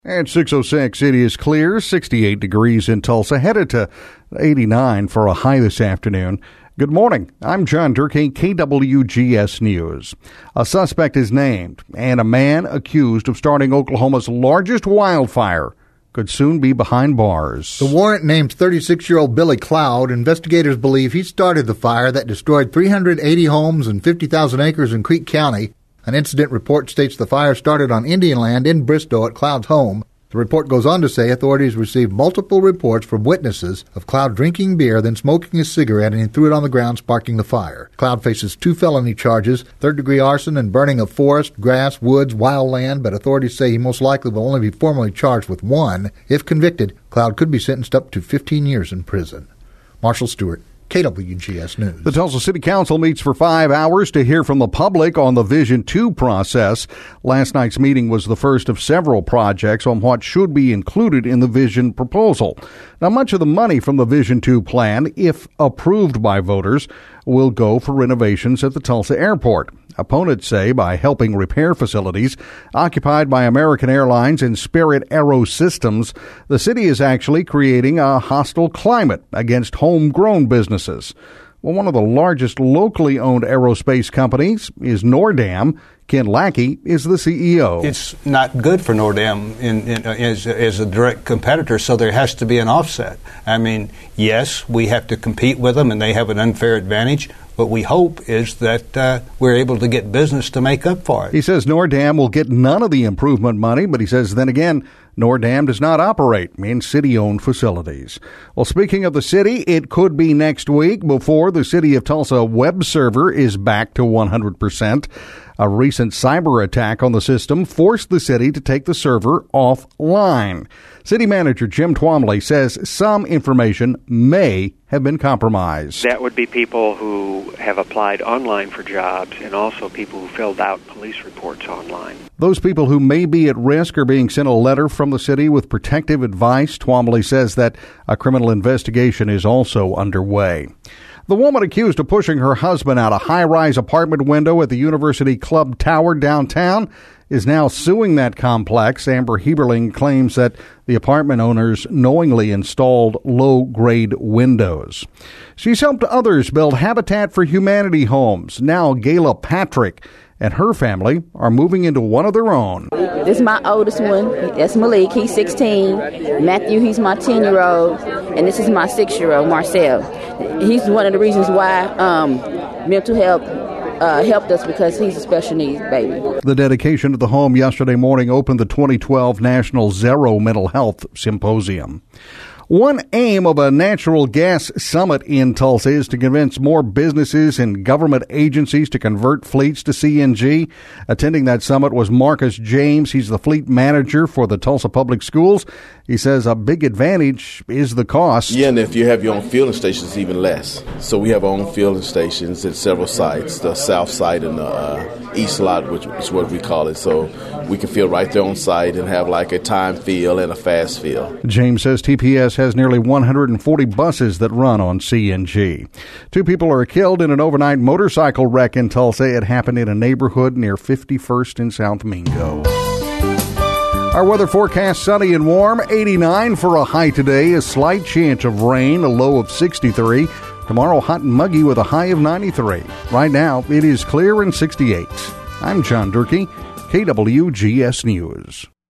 At 6:06, it is clear, 68 degrees in Tulsa, headed to 89 for a high this afternoon. Good morning. I'm John Durkee, KWGS News. A suspect is named, and a man accused of starting Oklahoma's largest wildfire could soon be behind bars. The warrant names 36-year-old Billy Cloud. Investigators believe he started the fire that destroyed 380 homes and 50,000 acres in Creek County. An incident report states the fire started on Indian land in Bristow at Cloud's home. The report goes on to say authorities received multiple reports from witnesses of Cloud drinking beer, then smoking a cigarette, and he threw it on the ground, sparking the fire. Cloud faces 2 felony charges, third-degree arson and burning of forest, grass, woods, wild land, but authorities say he most likely will only be formally charged with 1. If convicted, Cloud could be sentenced up to 15 years in prison. Marshall Stewart, KWGS News. The Tulsa City Council meets for 5 hours to hear from the public on the Vision 2 process. Last night's meeting was the first of several projects on what should be included in the Vision proposal. Now, much of the money from the Vision 2 plan, if approved by voters, will go for renovations at the Tulsa airport. Opponents say by helping repair facilities occupied by American Airlines and Spirit AeroSystems, the city is actually creating a hostile climate against homegrown businesses. Well, one of the largest locally owned aerospace companies is Nordam. Ken Lackey is the CEO. It's not good for Nordam as a direct competitor, so there has to be an offset. I mean, yes, we have to compete with them, and they have an unfair advantage. What we hope is that we're able to get business to make up for it. He says Nordam will get none of the improvement money, but he says then again, Nordam does not operate in city-owned facilities. Well, speaking of the city, it could be next week before the City of Tulsa web server is back to 100%. A recent cyber attack on the system forced the city to take the server offline. City Manager Jim Twomley says some information may have been compromised. That would be people who have applied online for jobs and also people who filled out police reports online. Those people who may be at risk are being sent a letter from the city with protective advice. Twomley says that a criminal investigation is also underway. The woman accused of pushing her husband out a high-rise apartment window at the University Club Tower downtown is now suing that complex. Amber Heberling claims that the apartment owners knowingly installed low-grade windows. She's helped others build Habitat for Humanity homes. Now Gayla Patrick and her family are moving into one of their own. This is my oldest one. That's Malik. He's 16. Matthew, he's my 10-year-old. And this is my 6-year-old, Marcel. He's one of the reasons why mental health helped us, because he's a special needs baby. The dedication of the home yesterday morning opened the 2012 National Zero Mental Health Symposium. One aim of a natural gas summit in Tulsa is to convince more businesses and government agencies to convert fleets to CNG. Attending that summit was Marcus James. He's the fleet manager for the Tulsa Public Schools. He says a big advantage is the cost. Yeah, and if you have your own fueling stations, even less. So we have our own fueling stations at several sites, the south side and the east lot, which is what we call it. So we can fill right there on site and have like a time fill and a fast fill. James says TPS has nearly 140 buses that run on CNG. 2 people are killed in an overnight motorcycle wreck in Tulsa. It happened in a neighborhood near 51st and South Mingo. Our weather forecast: sunny and warm, 89 for a high today, a slight chance of rain, a low of 63. Tomorrow, hot and muggy with a high of 93. Right now, it is clear and 68. I'm John Durkee, KWGS News.